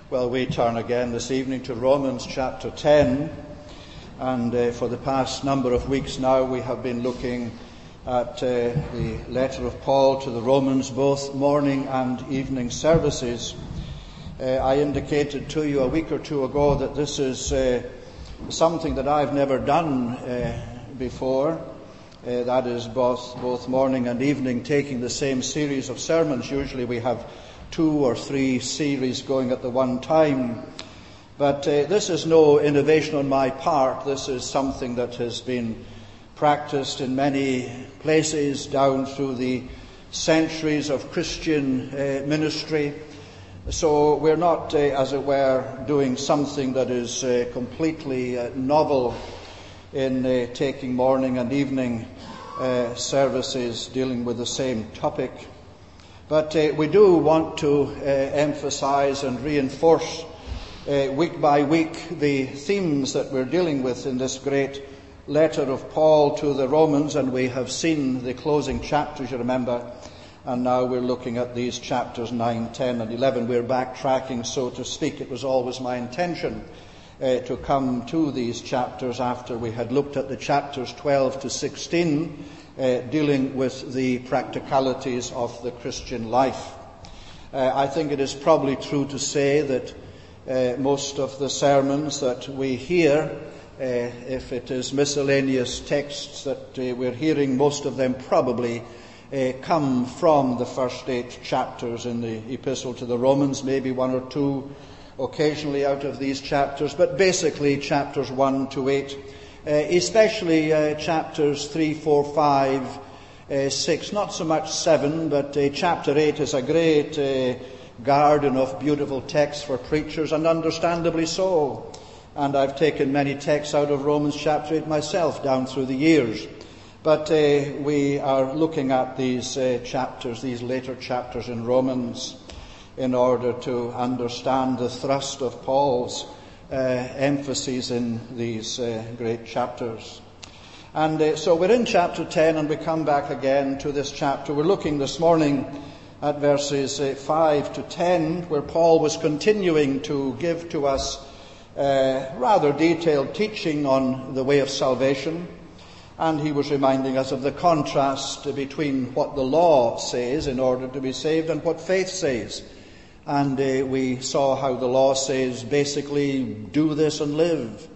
Well, we turn again this evening to Romans chapter 10, and for the past number of weeks now we have been looking at the letter of Paul to the Romans, both morning and evening services. I indicated to you a week or two ago that this is something that I've never done before. That is both morning and evening, taking the same series of sermons. Usually we have 2 or 3 series going at the one time. But this is no innovation on my part. This is something that has been practiced in many places down through the centuries of Christian ministry. So we're not, as it were, doing something that is completely novel in taking morning and evening services dealing with the same topic. But we do want to emphasize and reinforce week by week the themes that we're dealing with in this great letter of Paul to the Romans, and we have seen the closing chapters, you remember, and now we're looking at these chapters 9, 10 and 11. We're backtracking, so to speak. It was always my intention to come to these chapters after we had looked at the chapters 12 to 16, dealing with the practicalities of the Christian life. I think it is probably true to say that most of the sermons that we hear, if it is miscellaneous texts that we're hearing, most of them probably come from the first 8 chapters in the Epistle to the Romans, maybe 1 or 2 occasionally out of these chapters, but basically chapters 1 to 8. Especially chapters 3, 4, 5, 6, not so much 7, but chapter 8 is a great garden of beautiful texts for preachers, and understandably so. And I've taken many texts out of Romans chapter 8 myself down through the years. But we are looking at these chapters, these later chapters in Romans, in order to understand the thrust of Paul's emphases in these great chapters. And so we're in chapter 10, and we come back again to this chapter. We're looking this morning at verses 5 to 10, where Paul was continuing to give to us rather detailed teaching on the way of salvation. And he was reminding us of the contrast between what the law says in order to be saved and what faith says. And we saw how the law says basically do this and live.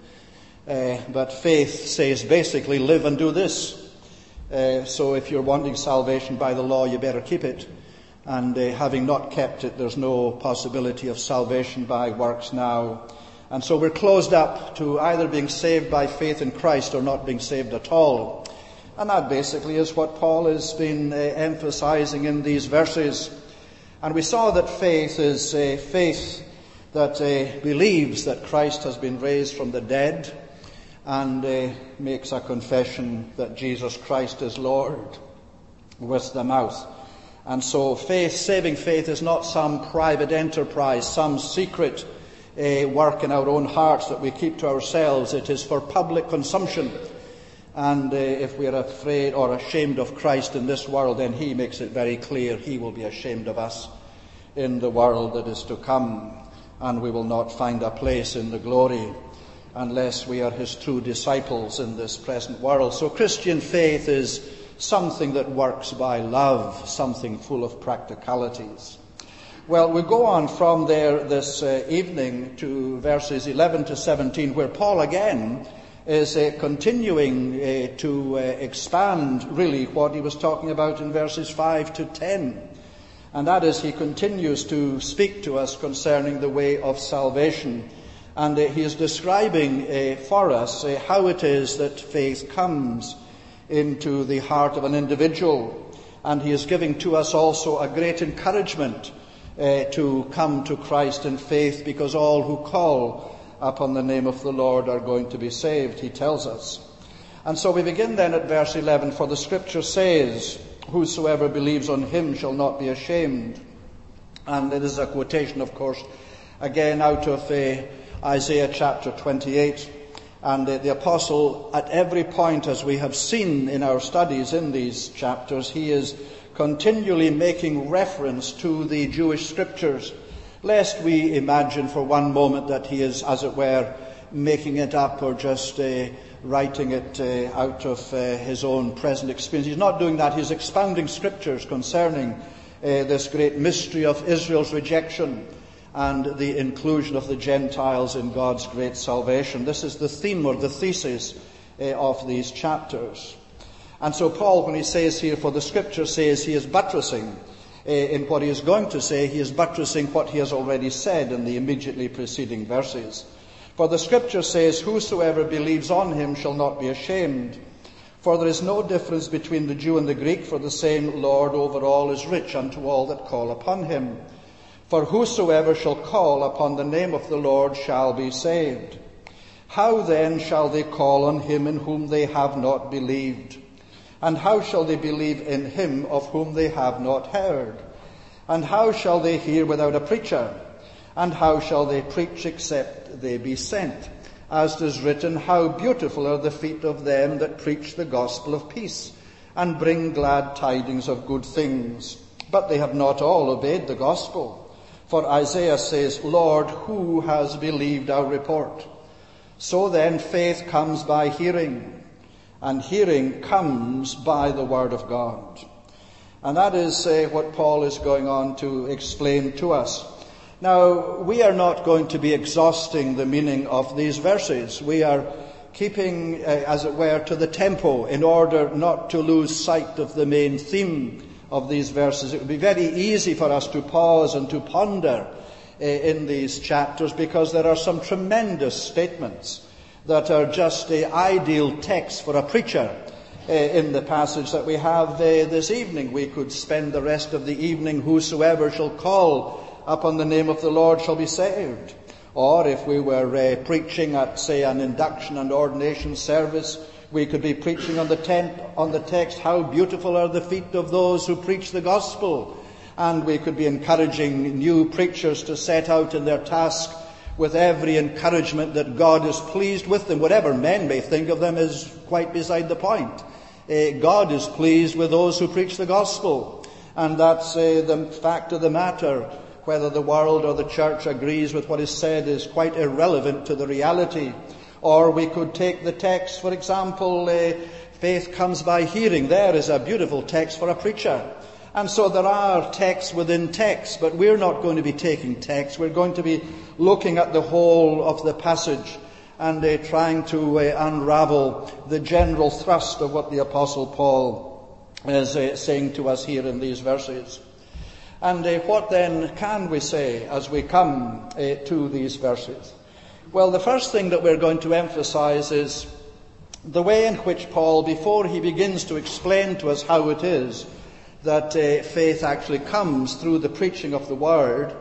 But faith says basically live and do this. So if you're wanting salvation by the law, you better keep it. And having not kept it, there's no possibility of salvation by works now. And so we're closed up to either being saved by faith in Christ or not being saved at all. And that basically is what Paul has been emphasizing in these verses. And we saw that faith is a faith that believes that Christ has been raised from the dead and makes a confession that Jesus Christ is Lord with the mouth. And so faith, saving faith, is not some private enterprise, some secret work in our own hearts that we keep to ourselves. It is for public consumption. And if we are afraid or ashamed of Christ in this world, then he makes it very clear he will be ashamed of us in the world that is to come. And we will not find a place in the glory unless we are his true disciples in this present world. So Christian faith is something that works by love, something full of practicalities. Well, we go on from there this evening to verses 11 to 17, where Paul again is continuing to expand really what he was talking about in verses 5 to 10. And that is, he continues to speak to us concerning the way of salvation. And he is describing for us how it is that faith comes into the heart of an individual. And he is giving to us also a great encouragement to come to Christ in faith, because all who call upon the name of the Lord are going to be saved, he tells us. And so we begin then at verse 11, for the scripture says, whosoever believes on him shall not be ashamed. And it is a quotation, of course, again out of Isaiah chapter 28. And the apostle, at every point, as we have seen in our studies in these chapters, he is continually making reference to the Jewish scriptures lest we imagine for one moment that he is, as it were, making it up or just writing it out of his own present experience. He's not doing that. He's expounding scriptures concerning this great mystery of Israel's rejection and the inclusion of the Gentiles in God's great salvation. This is the theme or the thesis of these chapters. And so Paul, when he says here, for the scripture says, he is buttressing in what he is going to say, he is buttressing what he has already said in the immediately preceding verses. For the scripture says, whosoever believes on him shall not be ashamed. For there is no difference between the Jew and the Greek, for the same Lord over all is rich unto all that call upon him. For whosoever shall call upon the name of the Lord shall be saved. How then shall they call on him in whom they have not believed? And how shall they believe in him of whom they have not heard? And how shall they hear without a preacher? And how shall they preach except they be sent? As it is written, how beautiful are the feet of them that preach the gospel of peace, and bring glad tidings of good things. But they have not all obeyed the gospel. For Isaiah says, Lord, who has believed our report? So then faith comes by hearing, and hearing comes by the word of God. And that is what Paul is going on to explain to us. Now, we are not going to be exhausting the meaning of these verses. We are keeping, as it were, to the tempo in order not to lose sight of the main theme of these verses. It would be very easy for us to pause and to ponder in these chapters, because there are some tremendous statements that are just the ideal text for a preacher in the passage that we have this evening. We could spend the rest of the evening, whosoever shall call upon the name of the Lord shall be saved. Or if we were preaching at, say, an induction and ordination service, we could be preaching on the text, how beautiful are the feet of those who preach the gospel. And we could be encouraging new preachers to set out in their task with every encouragement that God is pleased with them. Whatever men may think of them is quite beside the point. God is pleased with those who preach the gospel. And that's the fact of the matter. Whether the world or the church agrees with what is said is quite irrelevant to the reality. Or we could take the text, for example, faith comes by hearing. There is a beautiful text for a preacher. And so there are texts within texts, but we're not going to be taking texts. We're going to be looking at the whole of the passage and trying to unravel the general thrust of what the Apostle Paul is saying to us here in these verses. And what then can we say as we come to these verses? Well, the first thing that we're going to emphasize is the way in which Paul, before he begins to explain to us how it is that faith actually comes through the preaching of the word,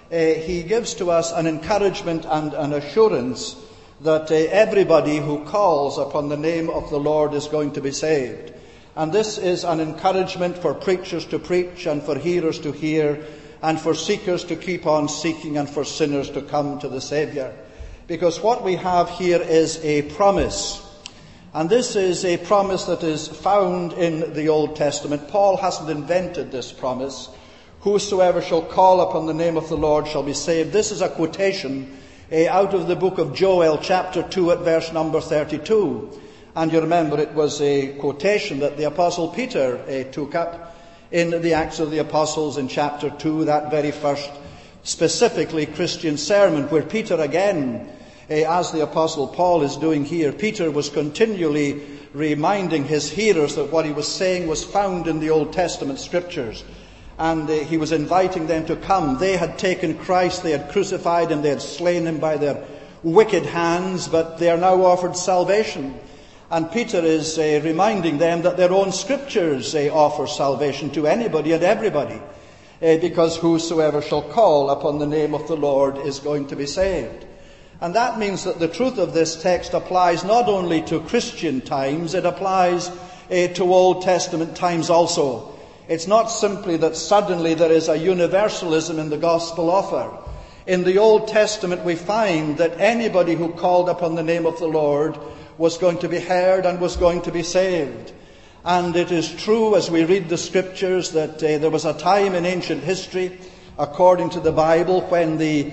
he gives to us an encouragement and an assurance that everybody who calls upon the name of the Lord is going to be saved. And this is an encouragement for preachers to preach, and for hearers to hear, and for seekers to keep on seeking, and for sinners to come to the Saviour. Because what we have here is a promise. And this is a promise that is found in the Old Testament. Paul hasn't invented this promise. Whosoever shall call upon the name of the Lord shall be saved. This is a quotation out of the book of Joel, chapter 2, at verse number 32. And you remember it was a quotation that the Apostle Peter took up in the Acts of the Apostles in chapter 2, that very first specifically Christian sermon, where Peter again, as the Apostle Paul is doing here, Peter was continually reminding his hearers that what he was saying was found in the Old Testament scriptures. And he was inviting them to come. They had taken Christ, they had crucified him, they had slain him by their wicked hands, but they are now offered salvation. And Peter is reminding them that their own scriptures offer salvation to anybody and everybody, because whosoever shall call upon the name of the Lord is going to be saved. And that means that the truth of this text applies not only to Christian times, it applies to Old Testament times also. It's not simply that suddenly there is a universalism in the gospel offer. In the Old Testament we find that anybody who called upon the name of the Lord was going to be heard and was going to be saved. And it is true, as we read the scriptures, that there was a time in ancient history according to the Bible, when the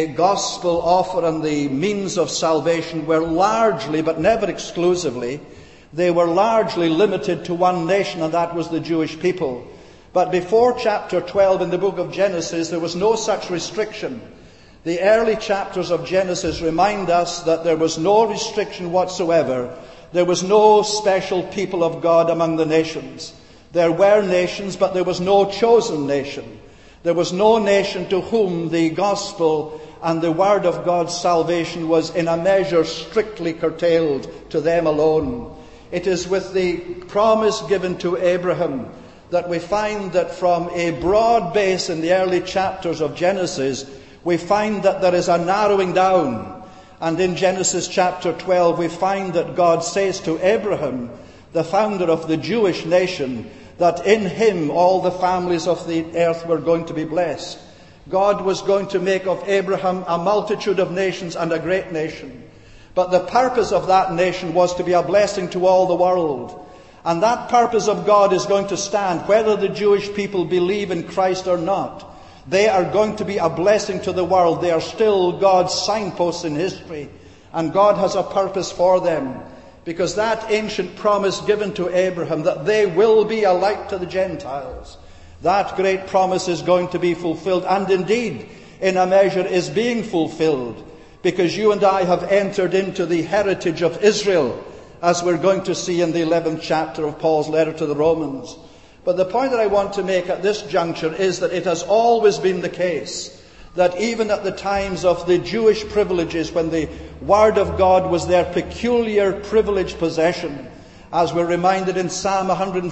gospel offer and the means of salvation were largely, but never exclusively, they were largely limited to one nation, and that was the Jewish people. But before chapter 12 in the book of Genesis, there was no such restriction. The early chapters of Genesis remind us that there was no restriction whatsoever. There was no special people of God among the nations. There were nations, but there was no chosen nation. There was no nation to whom the gospel and the word of God's salvation was in a measure strictly curtailed to them alone. It is with the promise given to Abraham that we find that from a broad base in the early chapters of Genesis, we find that there is a narrowing down. And in Genesis chapter 12, we find that God says to Abraham, the founder of the Jewish nation, that in him all the families of the earth were going to be blessed. God was going to make of Abraham a multitude of nations and a great nation. But the purpose of that nation was to be a blessing to all the world. And that purpose of God is going to stand whether the Jewish people believe in Christ or not. They are going to be a blessing to the world. They are still God's signposts in history. And God has a purpose for them. Because that ancient promise given to Abraham, that they will be a light to the Gentiles, that great promise is going to be fulfilled. And indeed, in a measure, is being fulfilled. Because you and I have entered into the heritage of Israel, as we're going to see in the 11th chapter of Paul's letter to the Romans. But the point that I want to make at this juncture is that it has always been the case that even at the times of the Jewish privileges, when the Word of God was their peculiar privileged possession, as we're reminded in Psalm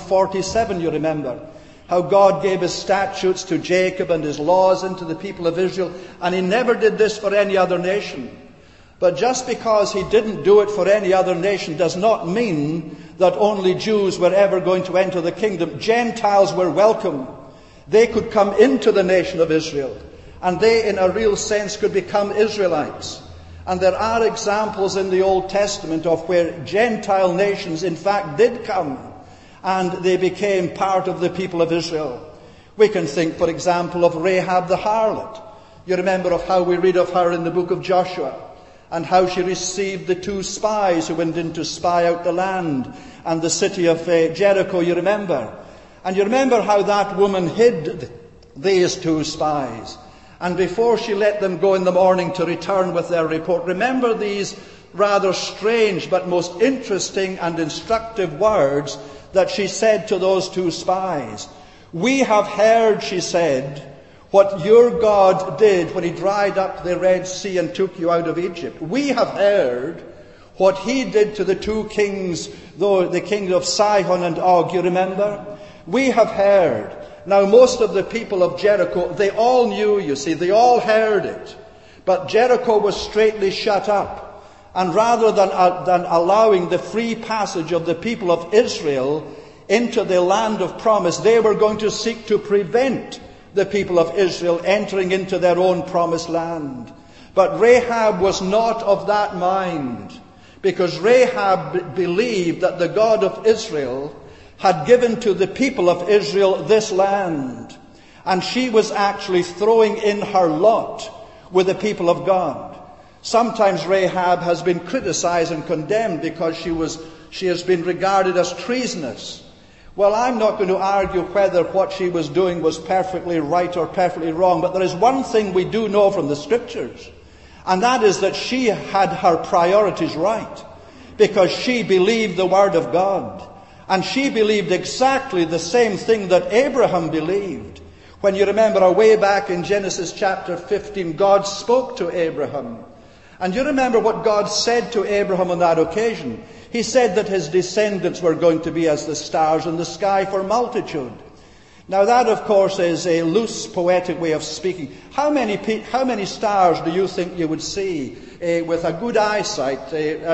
147, you remember, how God gave his statutes to Jacob and his laws into the people of Israel, and he never did this for any other nation. But just because he didn't do it for any other nation does not mean that only Jews were ever going to enter the kingdom. Gentiles were welcome. They could come into the nation of Israel, and they, in a real sense, could become Israelites. And there are examples in the Old Testament of where Gentile nations, in fact, did come, and they became part of the people of Israel. We can think, for example, of Rahab the harlot. You remember of how we read of her in the book of Joshua, and how she received the 2 spies who went in to spy out the land and the city of Jericho, you remember. And you remember how that woman hid these 2 spies. And before she let them go in the morning to return with their report, remember these rather strange but most interesting and instructive words that she said to those 2 spies. "We have heard," she said, "what your God did when he dried up the Red Sea and took you out of Egypt. We have heard what he did to the 2 kings, though the king of Sihon and Og, you remember? We have heard." Now, most of the people of Jericho, they all knew, you see, they all heard it. But Jericho was straitly shut up. And rather than allowing the free passage of the people of Israel into the land of promise, they were going to seek to prevent the people of Israel entering into their own promised land. But Rahab was not of that mind, because Rahab believed that the God of Israel had given to the people of Israel this land. And she was actually throwing in her lot with the people of God. Sometimes Rahab has been criticized and condemned because she has been regarded as treasonous. Well, I'm not going to argue whether what she was doing was perfectly right or perfectly wrong, but there is one thing we do know from the Scriptures, and that is that she had her priorities right, because she believed the Word of God. And she believed exactly the same thing that Abraham believed. When you remember way back in Genesis chapter 15, God spoke to Abraham. And you remember what God said to Abraham on that occasion. He said that his descendants were going to be as the stars in the sky for multitude. Now that, of course, is a loose, poetic way of speaking. How many stars do you think you would see with a good eyesight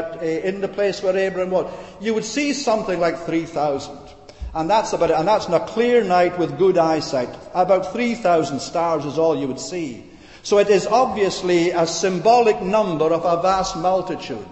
in the place where Abraham was? You would see something like 3,000. And that's about it. And that's on a clear night with good eyesight. About 3,000 stars is all you would see. So it is obviously a symbolic number of a vast multitude.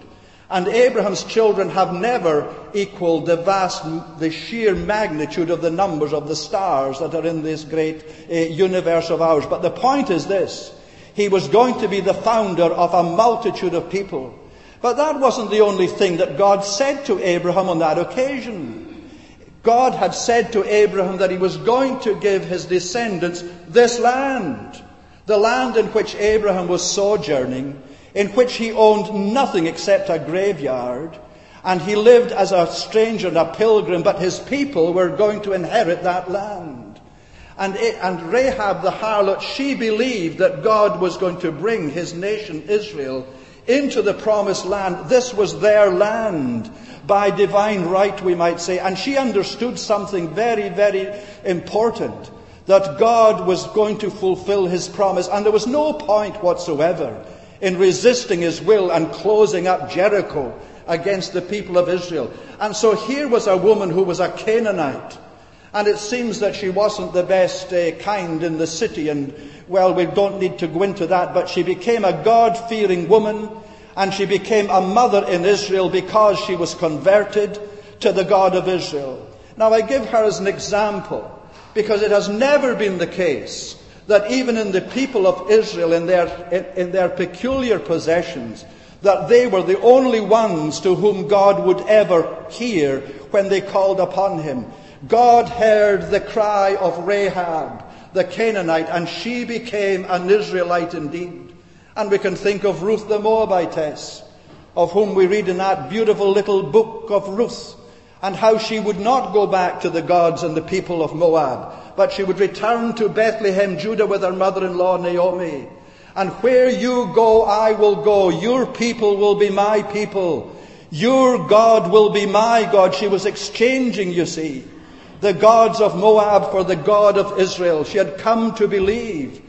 And Abraham's children have never equaled the sheer magnitude of the numbers of the stars that are in this great universe of ours. But the point is this: he was going to be the founder of a multitude of people. But that wasn't the only thing that God said to Abraham on that occasion. God had said to Abraham that he was going to give his descendants this land, the land in which Abraham was sojourning, in which he owned nothing except a graveyard, and he lived as a stranger and a pilgrim, but his people were going to inherit that land. And Rahab the harlot, she believed that God was going to bring his nation Israel into the promised land. This was their land by divine right, we might say. And she understood something very, very important, that God was going to fulfill his promise. And there was no point whatsoever in resisting his will and closing up Jericho against the people of Israel. And so here was a woman who was a Canaanite. And it seems that she wasn't the best kind in the city. And, well, we don't need to go into that. But she became a God-fearing woman. And she became a mother in Israel because she was converted to the God of Israel. Now, I give her as an example, because it has never been the case that even in the people of Israel, in their peculiar possessions, that they were the only ones to whom God would ever hear when they called upon him. God heard the cry of Rahab, the Canaanite, and she became an Israelite indeed. And we can think of Ruth the Moabitess, of whom we read in that beautiful little book of Ruth, and how she would not go back to the gods and the people of Moab, but she would return to Bethlehem, Judah, with her mother-in-law Naomi. And where you go, I will go. Your people will be my people. Your God will be my God. She was exchanging, you see, the gods of Moab for the God of Israel. She had come to believe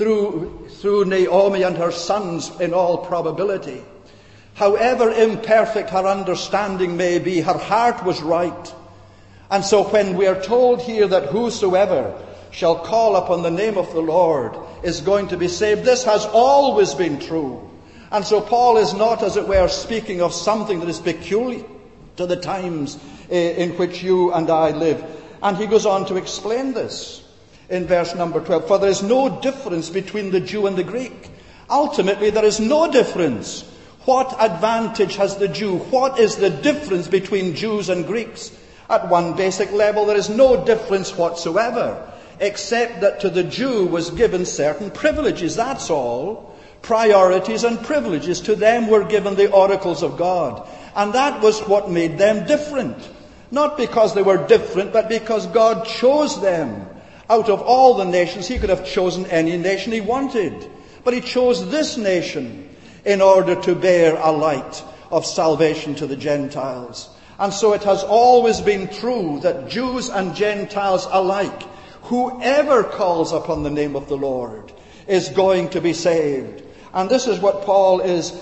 through Naomi and her sons, in all probability. However imperfect her understanding may be, her heart was right. And so when we are told here that whosoever shall call upon the name of the Lord is going to be saved, this has always been true. And so Paul is not, as it were, speaking of something that is peculiar to the times in which you and I live. And he goes on to explain this in verse number 12. For there is no difference between the Jew and the Greek. Ultimately, there is no difference. What advantage has the Jew? What is the difference between Jews and Greeks? At one basic level, there is no difference whatsoever, except that to the Jew was given certain privileges. That's all. Priorities and privileges. To them were given the oracles of God. And that was what made them different. Not because they were different, but because God chose them. Out of all the nations, he could have chosen any nation he wanted. But he chose this nation in order to bear a light of salvation to the Gentiles. And so it has always been true that Jews and Gentiles alike, whoever calls upon the name of the Lord is going to be saved. And this is what Paul is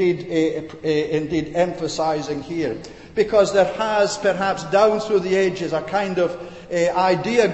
indeed emphasizing here. Because there has perhaps down through the ages a kind of idea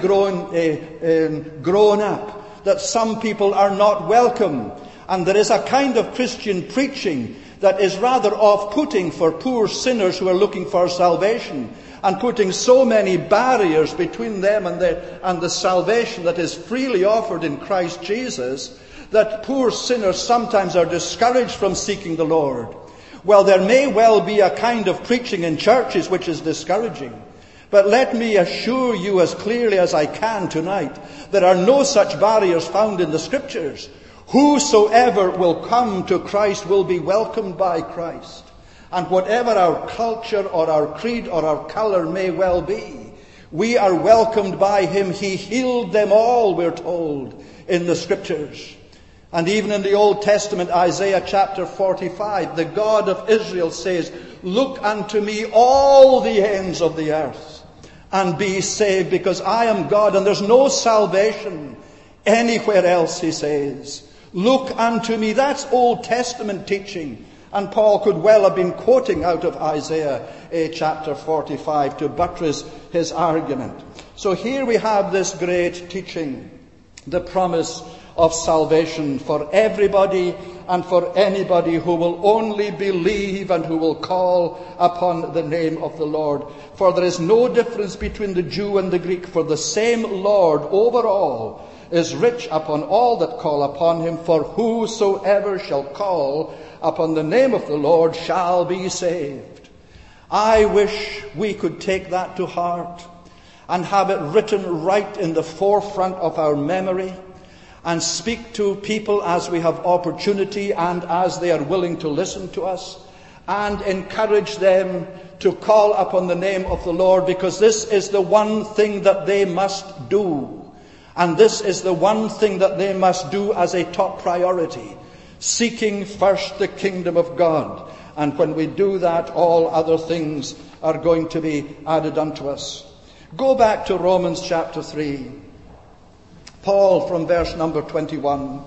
grown up that some people are not welcome. And there is a kind of Christian preaching that is rather off-putting for poor sinners who are looking for salvation, and putting so many barriers between them and the salvation that is freely offered in Christ Jesus, that poor sinners sometimes are discouraged from seeking the Lord. Well, there may well be a kind of preaching in churches which is discouraging. But let me assure you as clearly as I can tonight, there are no such barriers found in the Scriptures. Whosoever will come to Christ will be welcomed by Christ. And whatever our culture or our creed or our colour may well be, we are welcomed by him. He healed them all, we're told in the Scriptures. And even in the Old Testament, Isaiah chapter 45, the God of Israel says, "Look unto me all the ends of the earth, and be saved, because I am God, and there's no salvation anywhere else," he says. Look unto me. That's Old Testament teaching. And Paul could well have been quoting out of Isaiah chapter 45 to buttress his argument. So here we have this great teaching, the promise of salvation for everybody and for anybody who will only believe and who will call upon the name of the Lord. For there is no difference between the Jew and the Greek, for the same Lord over all is rich upon all that call upon him. For whosoever shall call upon the name of the Lord shall be saved. I wish we could take that to heart and have it written right in the forefront of our memory, and speak to people as we have opportunity and as they are willing to listen to us, and encourage them to call upon the name of the Lord, because this is the one thing that they must do. And this is the one thing that they must do as a top priority, seeking first the kingdom of God. And when we do that, all other things are going to be added unto us. Go back to Romans chapter 3. Paul, from verse number 21,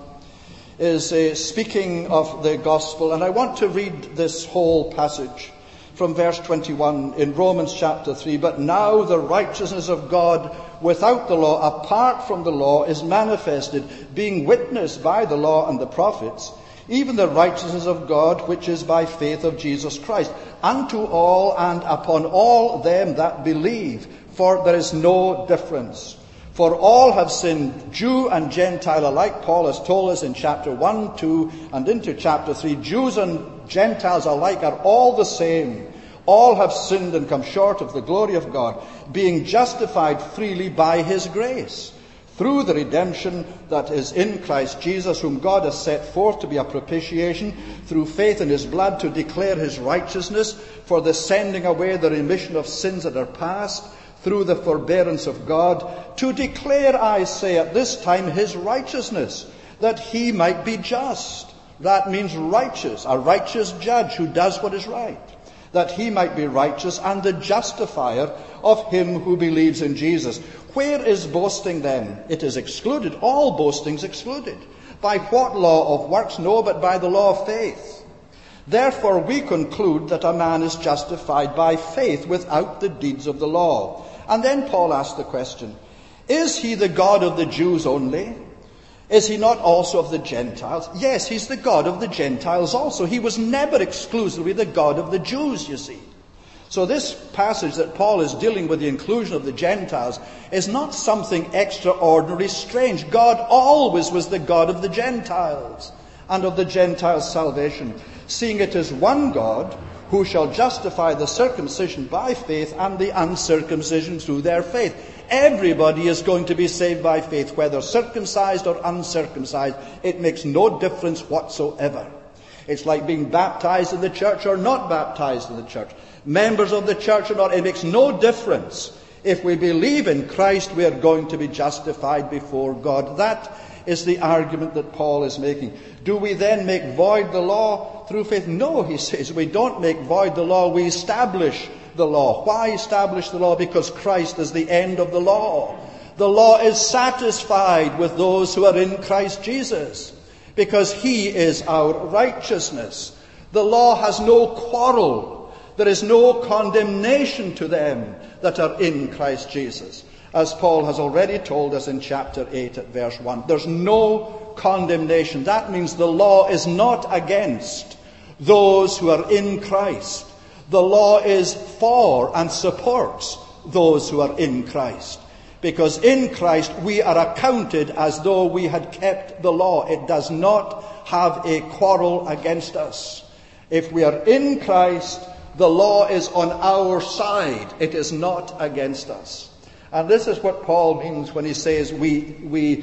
is speaking of the gospel. And I want to read this whole passage from verse 21 in Romans chapter 3. But now the righteousness of God without the law, apart from the law, is manifested, being witnessed by the law and the prophets, even the righteousness of God, which is by faith of Jesus Christ, unto all and upon all them that believe. For there is no difference. For all have sinned, Jew and Gentile alike. Paul has told us in chapter 1, 2, and into chapter 3, Jews and Gentiles alike are all the same. All have sinned and come short of the glory of God, being justified freely by his grace, through the redemption that is in Christ Jesus, whom God has set forth to be a propitiation through faith in his blood, to declare his righteousness, for the sending away the remission of sins that are past, through the forbearance of God, to declare, I say, at this time his righteousness, that he might be just. That means righteous, a righteous judge who does what is right. That he might be righteous and the justifier of him who believes in Jesus. Where is boasting then? It is excluded. All boasting's excluded. By what law of works? No, but by the law of faith. Therefore we conclude that a man is justified by faith without the deeds of the law. And then Paul asked the question, is he the God of the Jews only? Is he not also of the Gentiles? Yes, he's the God of the Gentiles also. He was never exclusively the God of the Jews, you see. So this passage that Paul is dealing with the inclusion of the Gentiles is not something extraordinary, strange. God always was the God of the Gentiles and of the Gentiles' salvation, seeing it is one God who shall justify the circumcision by faith and the uncircumcision through their faith. Everybody is going to be saved by faith, whether circumcised or uncircumcised. It makes no difference whatsoever. It's like being baptized in the church or not baptized in the church. Members of the church or not, it makes no difference. If we believe in Christ, we are going to be justified before God. That is the argument that Paul is making. Do we then make void the law through faith? No, he says, we don't make void the law, we establish the law. Why establish the law? Because Christ is the end of the law. The law is satisfied with those who are in Christ Jesus, because he is our righteousness. The law has no quarrel. There is no condemnation to them that are in Christ Jesus. As Paul has already told us in chapter 8 at verse 1. There's no condemnation. That means the law is not against those who are in Christ. The law is for and supports those who are in Christ. Because in Christ we are accounted as though we had kept the law. It does not have a quarrel against us. If we are in Christ, the law is on our side. It is not against us. And this is what Paul means when he says we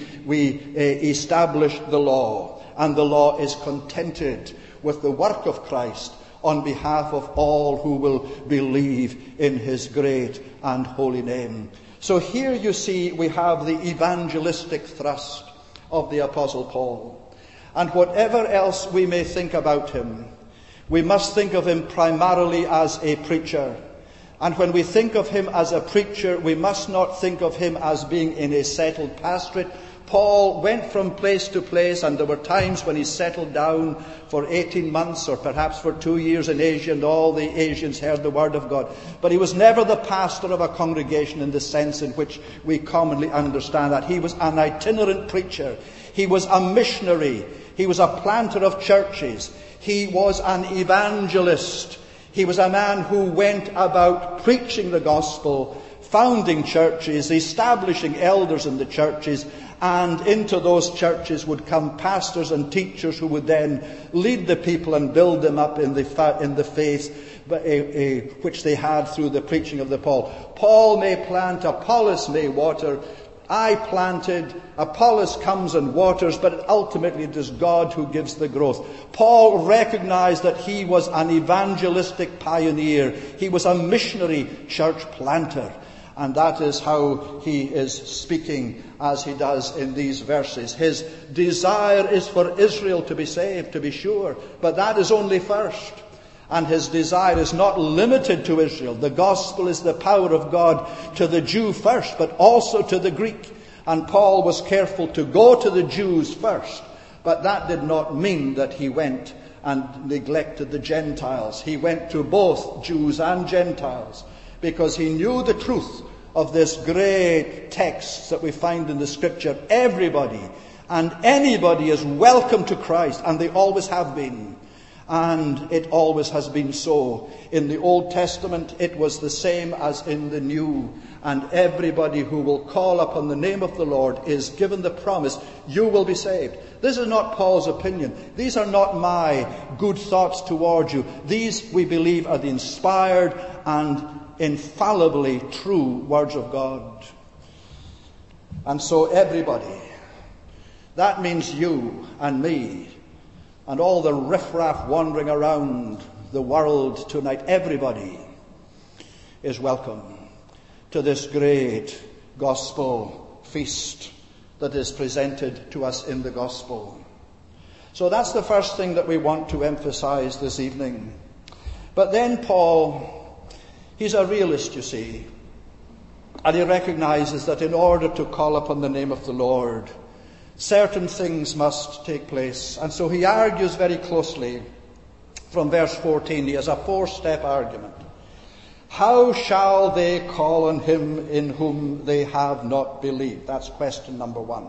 establish the law. And the law is contented with the work of Christ on behalf of all who will believe in his great and holy name. So here you see we have the evangelistic thrust of the Apostle Paul. And whatever else we may think about him, we must think of him primarily as a preacher. And when we think of him as a preacher, we must not think of him as being in a settled pastorate. Paul went from place to place, and there were times when he settled down for 18 months or perhaps for 2 years in Asia, and all the Asians heard the word of God. But he was never the pastor of a congregation in the sense in which we commonly understand that. He was an itinerant preacher. He He was a missionary. He was a planter of churches. He was an evangelist. He was a man who went about preaching the gospel, founding churches, establishing elders in the churches, and into those churches would come pastors and teachers who would then lead the people and build them up in the faith which they had through the preaching of the Paul. Paul may plant, Apollos may water. I planted, Apollos comes and waters, but ultimately it is God who gives the growth. Paul recognized that he was an evangelistic pioneer. He was a missionary church planter. And that is how he is speaking as he does in these verses. His desire is for Israel to be saved, to be sure, but that is only first. And his desire is not limited to Israel. The gospel is the power of God to the Jew first, but also to the Greek. And Paul was careful to go to the Jews first. But that did not mean that he went and neglected the Gentiles. He went to both Jews and Gentiles because he knew the truth of this great text that we find in the Scripture. Everybody and anybody is welcome to Christ, and they always have been. And it always has been so. In the Old Testament, it was the same as in the New. And everybody who will call upon the name of the Lord is given the promise, you will be saved. This is not Paul's opinion. These are not my good thoughts towards you. These, we believe, are the inspired and infallibly true words of God. And so everybody, that means you and me, and all the riffraff wandering around the world tonight, everybody is welcome to this great gospel feast that is presented to us in the gospel. So that's the first thing that we want to emphasize this evening. But then Paul, he's a realist, you see, and he recognizes that in order to call upon the name of the Lord, certain things must take place. And so he argues very closely from verse 14. He has a 4-step argument. How shall they call on him in whom they have not believed? That's question number 1.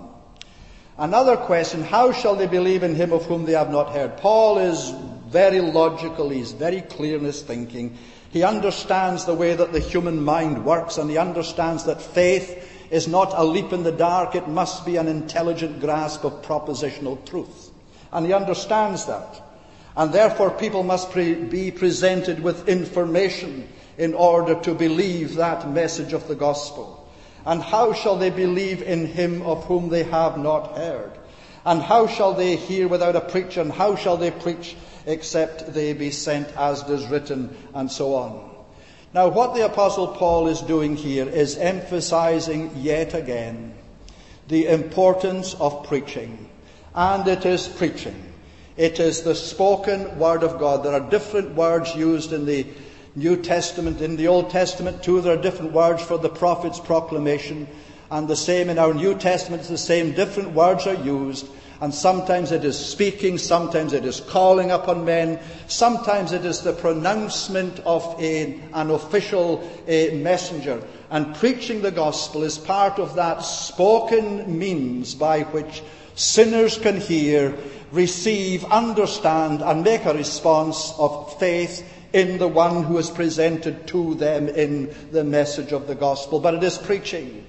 Another question, how shall they believe in him of whom they have not heard? Paul is very logical. He's very clear in his thinking. He understands the way that the human mind works, and he understands that faith is not a leap in the dark. It must be an intelligent grasp of propositional truth. And he understands that. And therefore people must be presented with information in order to believe that message of the gospel. And how shall they believe in him of whom they have not heard? And how shall they hear without a preacher? And how shall they preach except they be sent, as it is written, and so on. Now, what the Apostle Paul is doing here is emphasizing yet again the importance of preaching. And it is preaching. It is the spoken word of God. There are different words used in the New Testament. In the Old Testament, too, there are different words for the prophet's proclamation. And the same in our New Testament, it's the same. Different words are used. And sometimes it is speaking, sometimes it is calling upon men, sometimes it is the pronouncement of an official messenger. And preaching the gospel is part of that spoken means by which sinners can hear, receive, understand, and make a response of faith in the one who is presented to them in the message of the gospel. But it is preaching.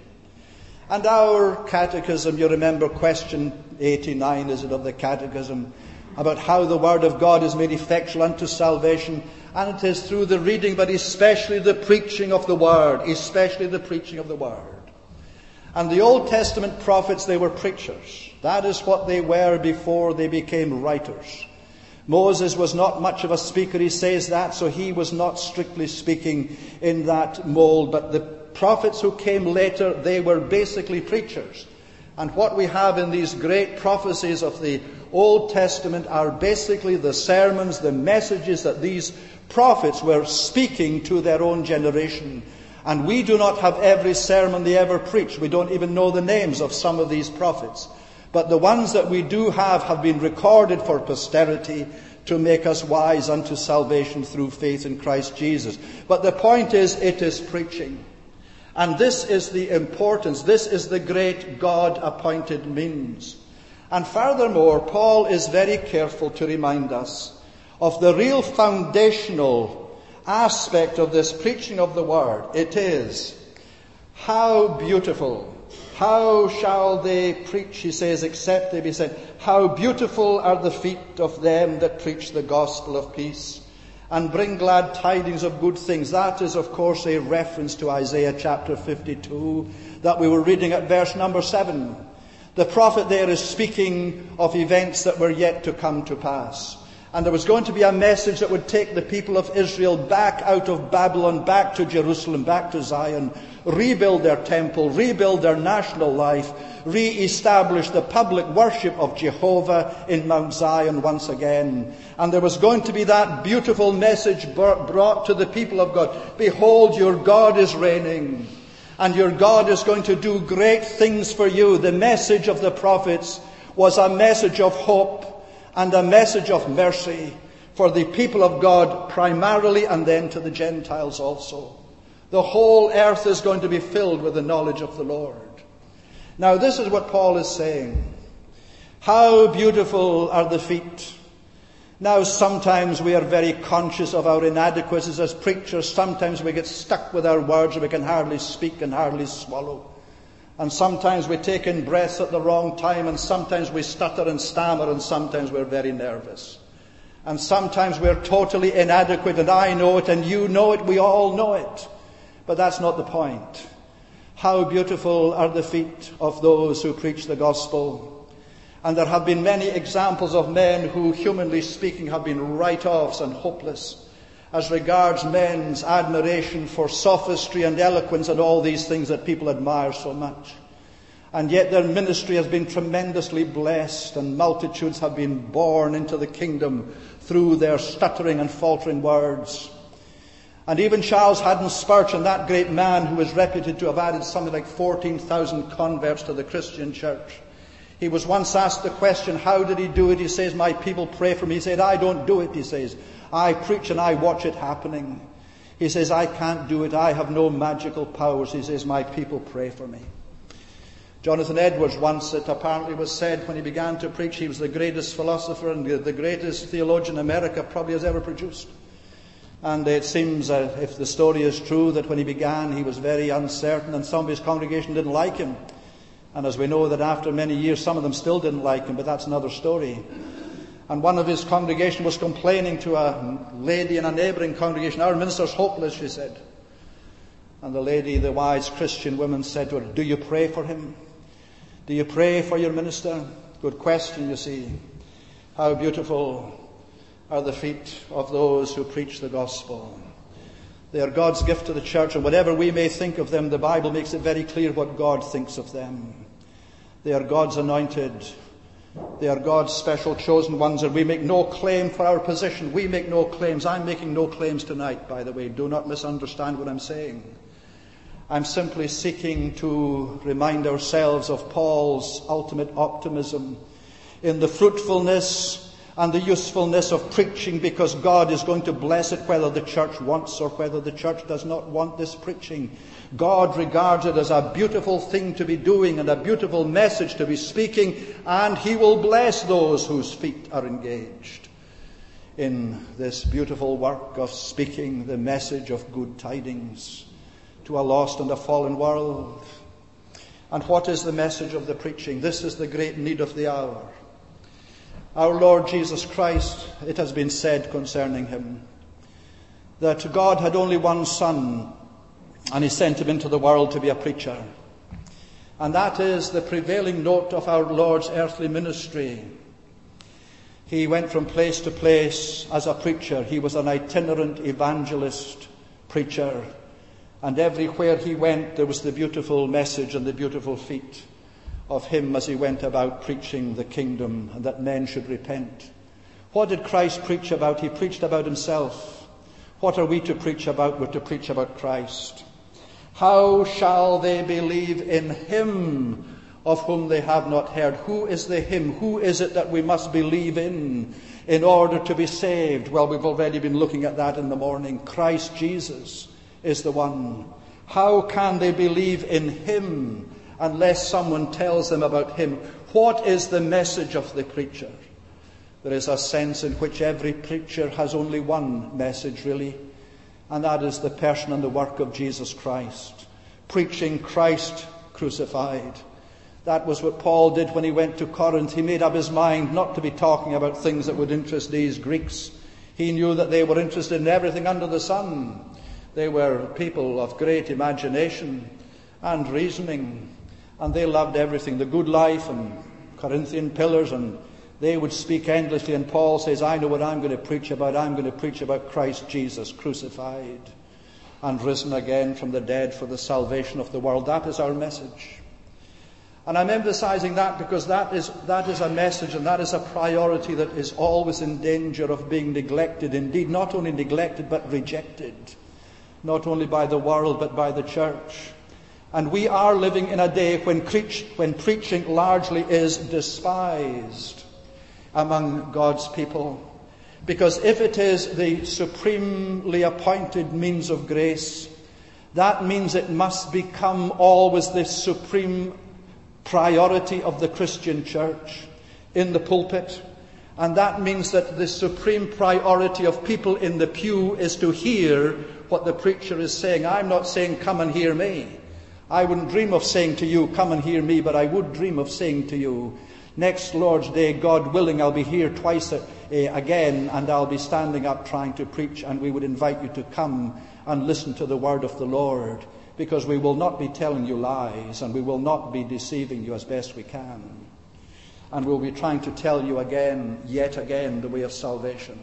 And our catechism, you remember question 89, is it, of the catechism, about how the word of God is made effectual unto salvation. And it is through the reading, but especially the preaching of the word. Especially the preaching of the word. And the Old Testament prophets, they were preachers. That is what they were before they became writers. Moses was not much of a speaker, he says that, so he was not strictly speaking in that mold. But the prophets who came later, they were basically preachers. And what we have in these great prophecies of the Old Testament are basically the sermons, the messages that these prophets were speaking to their own generation. And we do not have every sermon they ever preached. We don't even know the names of some of these prophets. But the ones that we do have been recorded for posterity to make us wise unto salvation through faith in Christ Jesus. But the point is, it is preaching. And this is the importance. This is the great God-appointed means. And furthermore, Paul is very careful to remind us of the real foundational aspect of this preaching of the word. It is, how beautiful, how shall they preach, he says, except they be sent. How beautiful are the feet of them that preach the gospel of peace and bring glad tidings of good things. That is, of course, a reference to Isaiah chapter 52 that we were reading at verse number 7. The prophet there is speaking of events that were yet to come to pass. And there was going to be a message that would take the people of Israel back out of Babylon, back to Jerusalem, back to Zion, rebuild their temple, rebuild their national life, re-establish the public worship of Jehovah in Mount Zion once again. And there was going to be that beautiful message brought to the people of God. Behold, your God is reigning, and your God is going to do great things for you. The message of the prophets was a message of hope and a message of mercy for the people of God primarily, and then to the Gentiles also. The whole earth is going to be filled with the knowledge of the Lord. Now, this is what Paul is saying. How beautiful are the feet. Now, sometimes we are very conscious of our inadequacies as preachers. Sometimes we get stuck with our words and we can hardly speak and hardly swallow. And sometimes we take in breaths at the wrong time, and sometimes we stutter and stammer, and sometimes we're very nervous. And sometimes we're totally inadequate, and I know it, and you know it, we all know it. But that's not the point. How beautiful are the feet of those who preach the gospel. And there have been many examples of men who, humanly speaking, have been write-offs and hopeless as regards men's admiration for sophistry and eloquence and all these things that people admire so much. And yet their ministry has been tremendously blessed, and multitudes have been born into the kingdom through their stuttering and faltering words. And even Charles Haddon Spurgeon, that great man who is reputed to have added something like 14,000 converts to the Christian church, he was once asked the question, how did he do it? He says, my people pray for me. He said, I don't do it, he says. I preach and I watch it happening. He says, I can't do it. I have no magical powers. He says, my people pray for me. Jonathan Edwards once, it apparently was said when he began to preach, he was the greatest philosopher and the greatest theologian America probably has ever produced. And it seems, if the story is true, that when he began he was very uncertain, and some of his congregation didn't like him. And as we know that after many years some of them still didn't like him, but that's another story. And one of his congregation was complaining to a lady in a neighbouring congregation, our minister's hopeless, she said. And the lady, the wise Christian woman, said to her, do you pray for him? Do you pray for your minister? Good question, you see. How beautiful are the feet of those who preach the gospel. They are God's gift to the church, and whatever we may think of them, the Bible makes it very clear what God thinks of them. They are God's anointed. They are God's special chosen ones, and we make no claim for our position. We make no claims. I'm making no claims tonight, by the way. Do not misunderstand what I'm saying. I'm simply seeking to remind ourselves of Paul's ultimate optimism in the fruitfulness and the usefulness of preaching, because God is going to bless it whether the church wants or whether the church does not want this preaching. God regards it as a beautiful thing to be doing and a beautiful message to be speaking, and He will bless those whose feet are engaged in this beautiful work of speaking the message of good tidings to a lost and a fallen world. And what is the message of the preaching? This is the great need of the hour. Our Lord Jesus Christ, it has been said concerning Him, that God had only one Son, and He sent Him into the world to be a preacher. And that is the prevailing note of our Lord's earthly ministry. He went from place to place as a preacher. He was an itinerant evangelist preacher. And everywhere He went, there was the beautiful message and the beautiful feet of Him as He went about preaching the kingdom, and that men should repent. What did Christ preach about? He preached about Himself. What are we to preach about? We're to preach about Christ. How shall they believe in Him of whom they have not heard? Who is the Him? Who is it that we must believe in order to be saved? Well, we've already been looking at that in the morning. Christ Jesus is the one. How can they believe in Him unless someone tells them about Him? What is the message of the preacher? There is a sense in which every preacher has only one message, really, and that is the person and the work of Jesus Christ. Preaching Christ crucified. That was what Paul did when he went to Corinth. He made up his mind not to be talking about things that would interest these Greeks. He knew that they were interested in everything under the sun. They were people of great imagination and reasoning, and they loved everything, the good life and Corinthian pillars, and they would speak endlessly. And Paul says, I know what I'm going to preach about. I'm going to preach about Christ Jesus crucified and risen again from the dead for the salvation of the world. That is our message. And I'm emphasizing that because that is a message, and that is a priority that is always in danger of being neglected. Indeed, not only neglected but rejected. Not only by the world but by the church. And we are living in a day when preaching largely is despised among God's people. Because if it is the supremely appointed means of grace, that means it must become always the supreme priority of the Christian church in the pulpit. And that means that the supreme priority of people in the pew is to hear what the preacher is saying. I'm not saying, come and hear me. I wouldn't dream of saying to you, come and hear me, but I would dream of saying to you, next Lord's Day, God willing, I'll be here twice again, and I'll be standing up trying to preach, and we would invite you to come and listen to the word of the Lord. Because we will not be telling you lies, and we will not be deceiving you as best we can. And we'll be trying to tell you again, yet again, the way of salvation.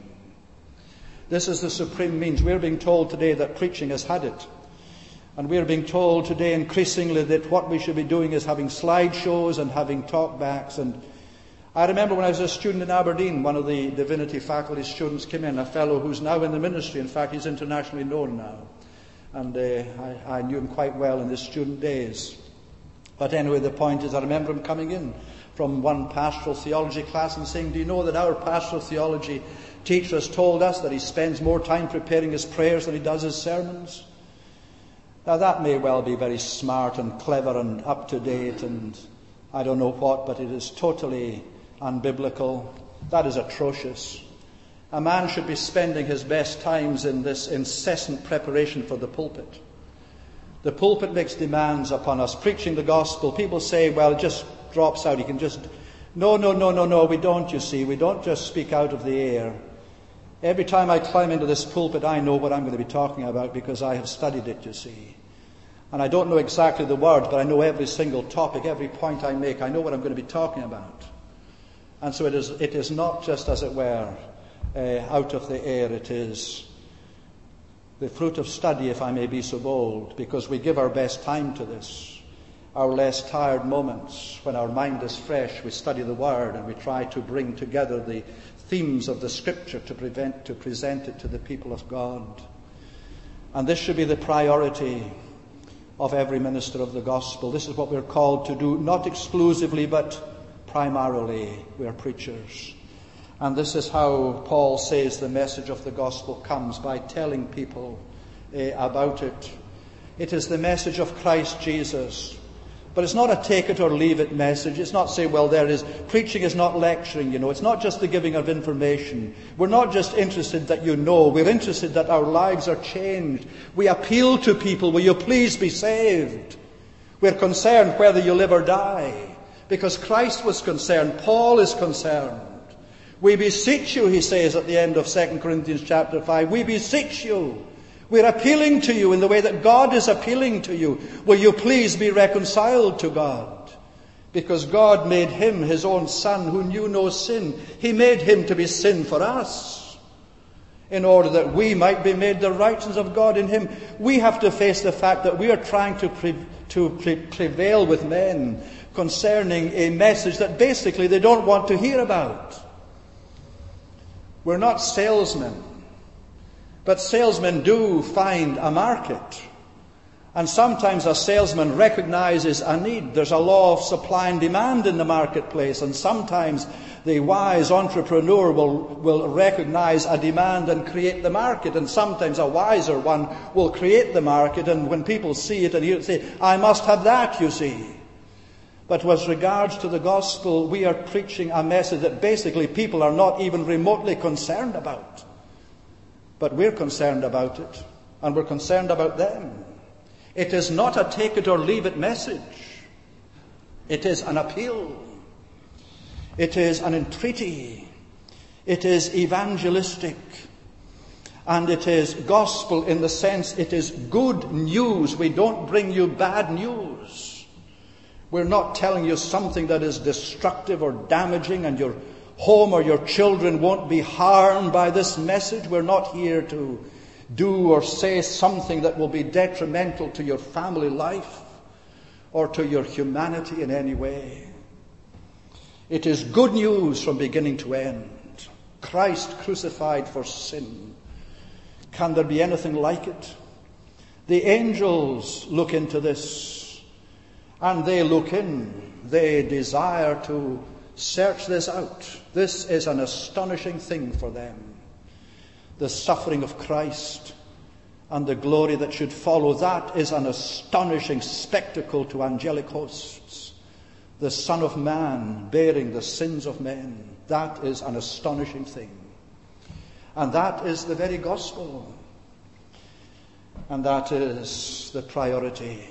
This is the supreme means. We're being told today that preaching has had it. And we're being told today increasingly that what we should be doing is having slideshows and having talkbacks. And I remember when I was a student in Aberdeen, one of the divinity faculty students came in, a fellow who's now in the ministry. In fact, he's internationally known now. And I knew him quite well in his student days. But anyway, the point is, I remember him coming in from one pastoral theology class and saying, do you know that our pastoral theology teacher has told us that he spends more time preparing his prayers than he does his sermons? Now that may well be very smart and clever and up to date and I don't know what, but it is totally unbiblical. That is atrocious. A man should be spending his best times in this incessant preparation for the pulpit. The pulpit makes demands upon us. Preaching the gospel, people say, well, it just drops out. You can just... No, we don't, you see. We don't just speak out of the air. Every time I climb into this pulpit, I know what I'm going to be talking about because I have studied it, you see. And I don't know exactly the words, but I know every single topic, every point I make. I know what I'm going to be talking about. And so it is not just, as it were, out of the air. It is the fruit of study, if I may be so bold, because we give our best time to this. Our less tired moments, when our mind is fresh, we study the Word and we try to bring together the themes of the Scripture to present it to the people of God. And this should be the priority of every minister of the gospel. This is what we're called to do, not exclusively, but primarily. We are preachers. And this is how Paul says the message of the gospel comes, by telling people about it. It is the message of Christ Jesus. But it's not a take it or leave it message. It's not say, well, there is. Preaching is not lecturing, you know. It's not just the giving of information. We're not just interested that you know. We're interested that our lives are changed. We appeal to people, will you please be saved? We're concerned whether you live or die. Because Christ was concerned. Paul is concerned. We beseech you, he says at the end of 2 Corinthians chapter 5. We beseech you. We're appealing to you in the way that God is appealing to you. Will you please be reconciled to God? Because God made him, his own Son, who knew no sin. He made him to be sin for us, in order that we might be made the righteousness of God in him. We have to face the fact that we are trying to prevail with men concerning a message that basically they don't want to hear about. We're not salesmen. But salesmen do find a market. And sometimes a salesman recognizes a need. There's a law of supply and demand in the marketplace. And sometimes the wise entrepreneur will recognize a demand and create the market. And sometimes a wiser one will create the market. And when people see it and hear it, say, I must have that, you see. But with regards to the gospel, we are preaching a message that basically people are not even remotely concerned about. But we're concerned about it, and we're concerned about them. It is not a take it or leave it message. It is an appeal. It is an entreaty. It is evangelistic. And it is gospel in the sense it is good news. We don't bring you bad news. We're not telling you something that is destructive or damaging and your home or your children won't be harmed by this message. We're not here to do or say something that will be detrimental to your family life or to your humanity in any way. It is good news from beginning to end. Christ crucified for sin. Can there be anything like it? The angels look into this, and they look in. They desire to search this out. This is an astonishing thing for them. The suffering of Christ and the glory that should follow, that is an astonishing spectacle to angelic hosts. The Son of Man bearing the sins of men, that is an astonishing thing. And that is the very gospel. And that is the priority.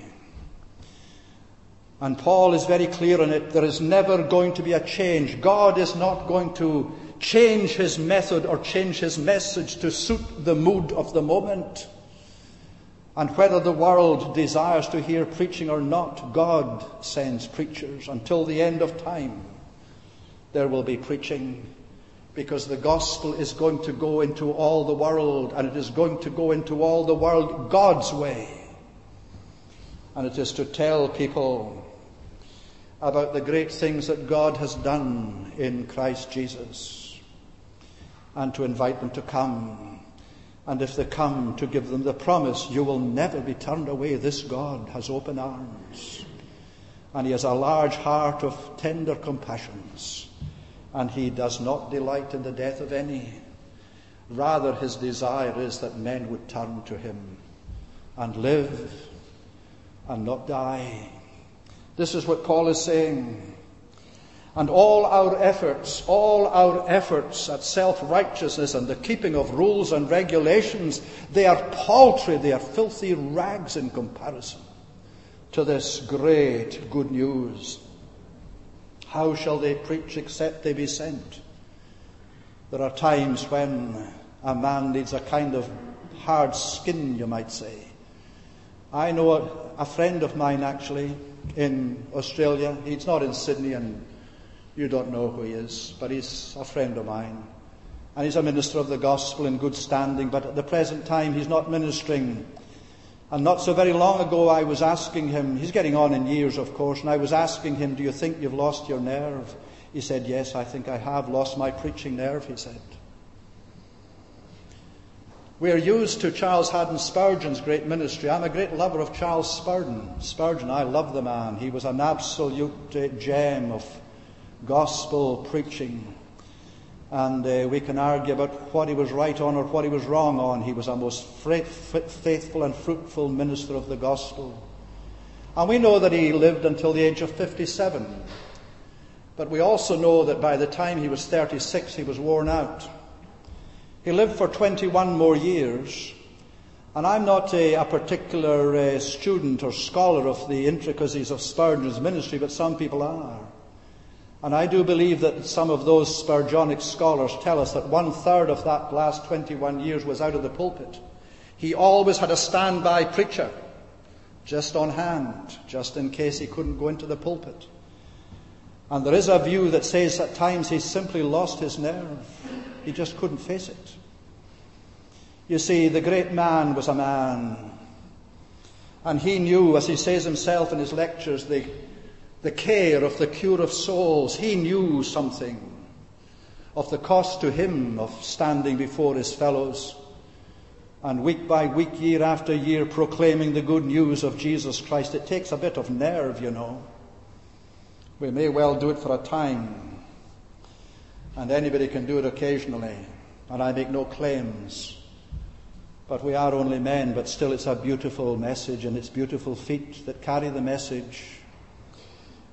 And Paul is very clear on it. There is never going to be a change. God is not going to change his method or change his message to suit the mood of the moment. And whether the world desires to hear preaching or not, God sends preachers. Until the end of time, there will be preaching, because the gospel is going to go into all the world, and it is going to go into all the world God's way. And it is to tell people about the great things that God has done in Christ Jesus, and to invite them to come. And if they come, to give them the promise, you will never be turned away. This God has open arms, and he has a large heart of tender compassions, and he does not delight in the death of any. Rather, his desire is that men would turn to him and live and not die. This is what Paul is saying. And all our efforts at self-righteousness and the keeping of rules and regulations, they are paltry, they are filthy rags in comparison to this great good news. How shall they preach except they be sent? There are times when a man needs a kind of hard skin, you might say. I know a friend of mine actually in Australia. He's not in Sydney, and you don't know who he is, but he's a friend of mine. And he's a minister of the gospel in good standing, but at the present time he's not ministering. And not so very long ago I was asking him, he's getting on in years of course, and I was asking him, do you think you've lost your nerve? He said, yes, I think I have lost my preaching nerve, he said. We are used to Charles Haddon Spurgeon's great ministry. I'm a great lover of Charles Spurgeon. Spurgeon, I love the man. He was an absolute gem of gospel preaching. And we can argue about what he was right on or what he was wrong on. He was a most faithful and fruitful minister of the gospel. And we know that he lived until the age of 57. But we also know that by the time he was 36, he was worn out. He lived for 21 more years. And I'm not a particular student or scholar of the intricacies of Spurgeon's ministry, but some people are. And I do believe that some of those Spurgeonic scholars tell us that 1/3 of that last 21 years was out of the pulpit. He always had a standby preacher just on hand, just in case he couldn't go into the pulpit. And there is a view that says at times he simply lost his nerve. He just couldn't face it. You see, the great man was a man. And he knew, as he says himself in his lectures, the care of the cure of souls. He knew something of the cost to him of standing before his fellows and week by week, year after year, proclaiming the good news of Jesus Christ. It takes a bit of nerve, you know. We may well do it for a time, and anybody can do it occasionally, and I make no claims. But we are only men, but still it's a beautiful message, and it's beautiful feet that carry the message.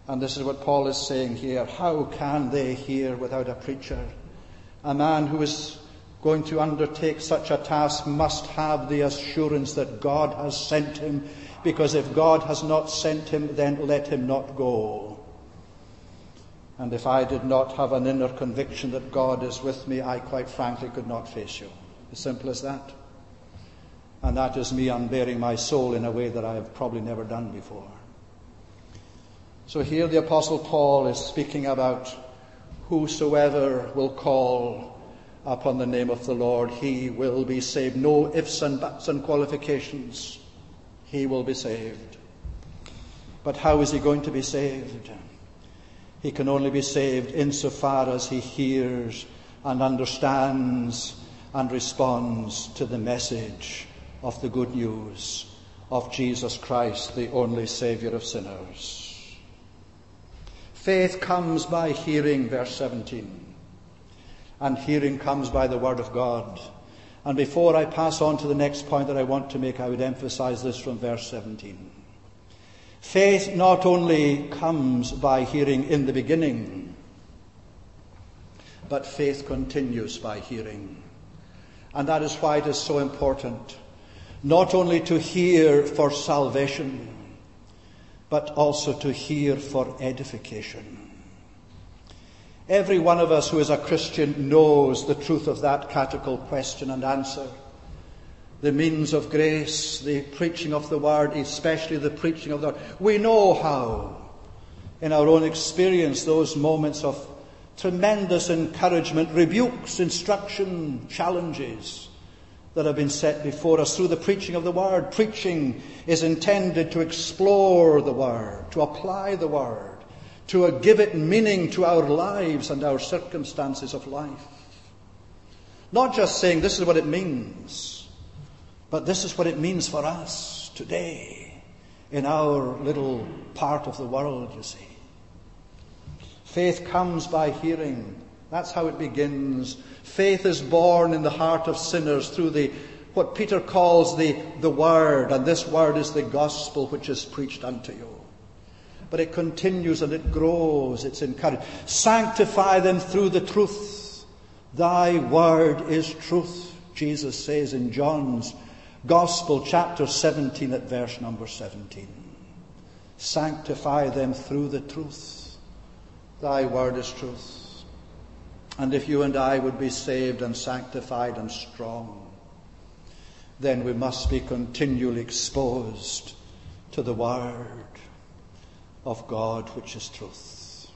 And this is what Paul is saying here. How can they hear without a preacher? A man who is going to undertake such a task must have the assurance that God has sent him, because if God has not sent him, then let him not go. And if I did not have an inner conviction that God is with me, I quite frankly could not face you. As simple as that. And that is me unbearing my soul in a way that I have probably never done before. So here the Apostle Paul is speaking about whosoever will call upon the name of the Lord, he will be saved. No ifs and buts and qualifications. He will be saved. But how is he going to be saved? He can only be saved insofar as he hears and understands and responds to the message of the good news of Jesus Christ, the only Saviour of sinners. Faith comes by hearing, verse 17. And hearing comes by the Word of God. And before I pass on to the next point that I want to make, I would emphasize this from verse 17. Faith not only comes by hearing in the beginning, but faith continues by hearing. And that is why it is so important not only to hear for salvation, but also to hear for edification. Every one of us who is a Christian knows the truth of that catechetical question and answer. The means of grace, the preaching of the Word, especially the preaching of the Word. We know how, in our own experience, those moments of tremendous encouragement, rebukes, instruction, challenges that have been set before us through the preaching of the Word. Preaching is intended to explore the Word, to apply the Word, to give it meaning to our lives and our circumstances of life. Not just saying this is what it means, but this is what it means for us today in our little part of the world, you see. Faith comes by hearing. That's how it begins. Faith is born in the heart of sinners through what Peter calls the Word, and this Word is the gospel which is preached unto you. But it continues and it grows, it's encouraged. Sanctify them through the truth. Thy word is truth, Jesus says in John's Gospel, chapter 17 at verse number 17. Sanctify them through the truth. Thy word is truth. And if you and I would be saved and sanctified and strong, then we must be continually exposed to the Word of God, which is truth.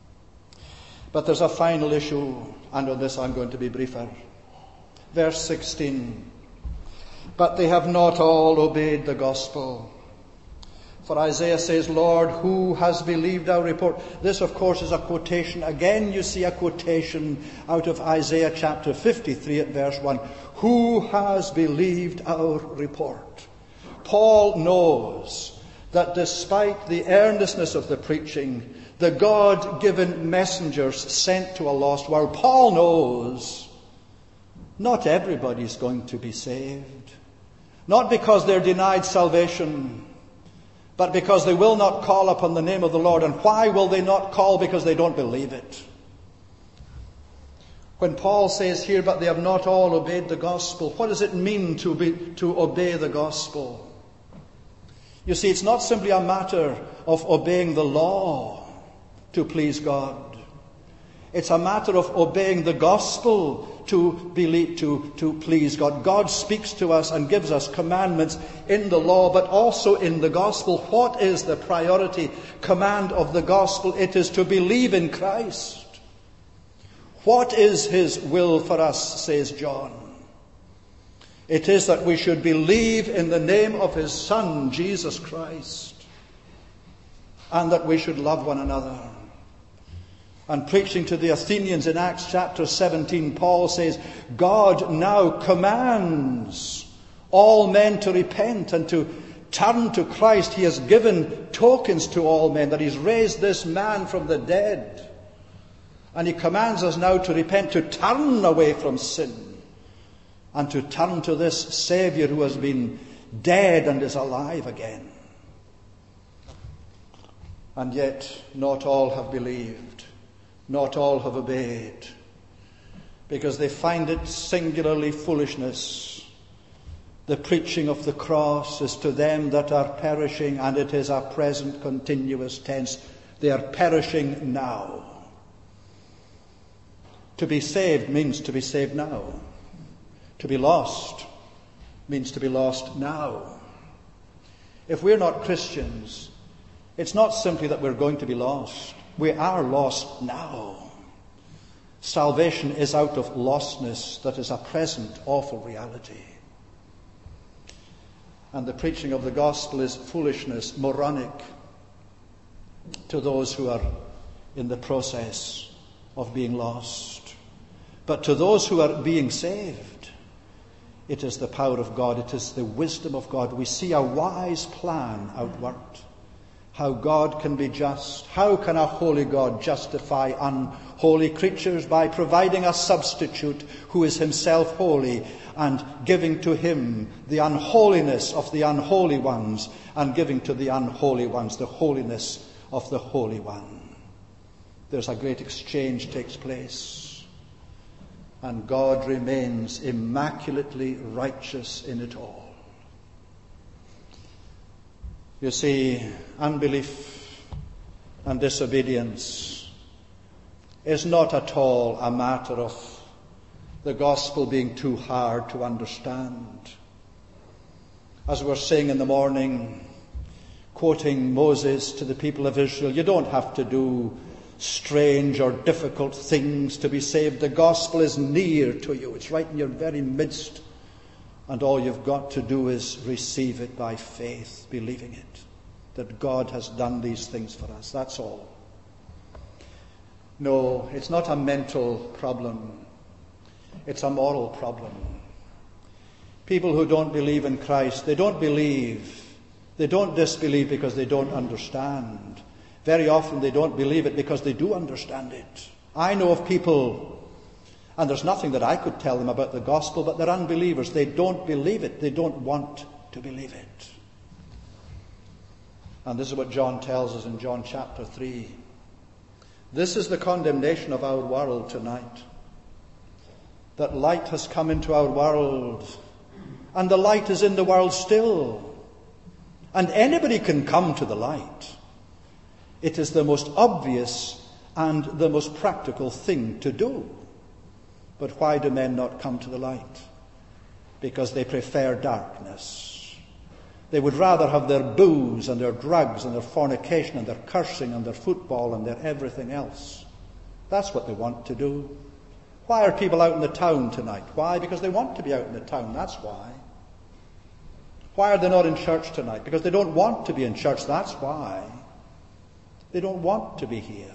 But there's a final issue, and on this I'm going to be briefer. Verse 16. But they have not all obeyed the gospel. For Isaiah says, Lord, who has believed our report? This, of course, is a quotation. Again, you see a quotation out of Isaiah chapter 53 at verse 1. Who has believed our report? Paul knows that despite the earnestness of the preaching, the God-given messengers sent to a lost world, Paul knows not everybody's going to be saved. Not because they're denied salvation, but because they will not call upon the name of the Lord. And why will they not call? Because they don't believe it. When Paul says here, but they have not all obeyed the gospel, what does it mean to obey the gospel? You see, it's not simply a matter of obeying the law to please God. It's a matter of obeying the gospel to please God. God speaks to us and gives us commandments in the law, but also in the gospel. What is the priority command of the gospel? It is to believe in Christ. What is his will for us, says John? It is that we should believe in the name of his Son, Jesus Christ, and that we should love one another. And preaching to the Athenians in Acts chapter 17, Paul says, God now commands all men to repent and to turn to Christ. He has given tokens to all men that he's raised this man from the dead. And he commands us now to repent, to turn away from sin, and to turn to this Saviour who has been dead and is alive again. And yet not all have believed, not all have obeyed, because they find it singularly foolishness. The preaching of the cross is to them that are perishing, and it is a present continuous tense. They are perishing now. To be saved means to be saved now. To be lost means to be lost now. If we're not Christians, it's not simply that we're going to be lost. We are lost now. Salvation is out of lostness that is a present awful reality. And the preaching of the gospel is foolishness, moronic, to those who are in the process of being lost. But to those who are being saved, it is the power of God, it is the wisdom of God. We see a wise plan outworked. How God can be just. How can a holy God justify unholy creatures? By providing a substitute who is himself holy and giving to him the unholiness of the unholy ones and giving to the unholy ones the holiness of the Holy One. There's a great exchange takes place, and God remains immaculately righteous in it all. You see, unbelief and disobedience is not at all a matter of the gospel being too hard to understand. As we were saying in the morning, quoting Moses to the people of Israel, you don't have to do strange or difficult things to be saved. The gospel is near to you. It's right in your very midst. And all you've got to do is receive it by faith, believing it, that God has done these things for us. That's all. No, it's not a mental problem. It's a moral problem. People who don't believe in Christ, they don't believe. They don't disbelieve because they don't understand. Very often they don't believe it because they do understand it. I know of people, and there's nothing that I could tell them about the gospel, but they're unbelievers. They don't believe it. They don't want to believe it. And this is what John tells us in John chapter 3. This is the condemnation of our world tonight. That light has come into our world, and the light is in the world still. And anybody can come to the light. It is the most obvious and the most practical thing to do. But why do men not come to the light? Because they prefer darkness. They would rather have their booze and their drugs and their fornication and their cursing and their football and their everything else. That's what they want to do. Why are people out in the town tonight? Why? Because they want to be out in the town. That's why. Why are they not in church tonight? Because they don't want to be in church. That's why. They don't want to be here.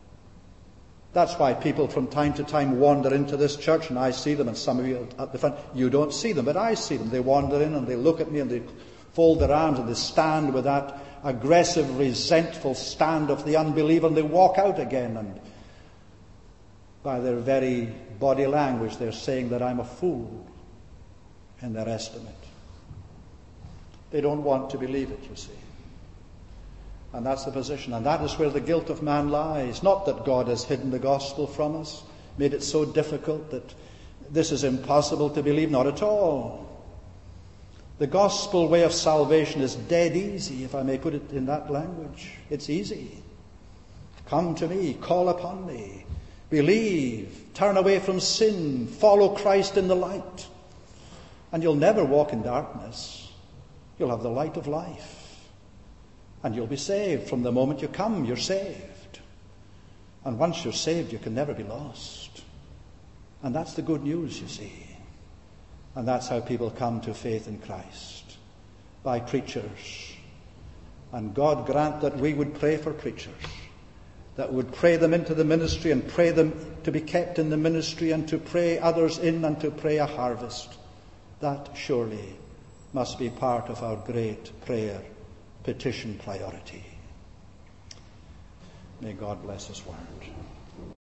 That's why people from time to time wander into this church, and I see them, and some of you at the front, you don't see them, but I see them. They wander in and they look at me and they fold their arms and they stand with that aggressive, resentful stand of the unbeliever, and they walk out again, and by their very body language they're saying that I'm a fool in their estimate. They don't want to believe it, you see. And that's the position. And that is where the guilt of man lies. Not that God has hidden the gospel from us, made it so difficult that this is impossible to believe. Not at all. The gospel way of salvation is dead easy, if I may put it in that language. It's easy. Come to me, call upon me, believe, turn away from sin, follow Christ in the light. And you'll never walk in darkness. You'll have the light of life. And you'll be saved. From the moment you come, you're saved. And once you're saved, you can never be lost. And that's the good news, you see. And that's how people come to faith in Christ. By preachers. And God grant that we would pray for preachers. That would pray them into the ministry and pray them to be kept in the ministry and to pray others in and to pray a harvest. That surely must be part of our great prayer petition priority. May God bless His word.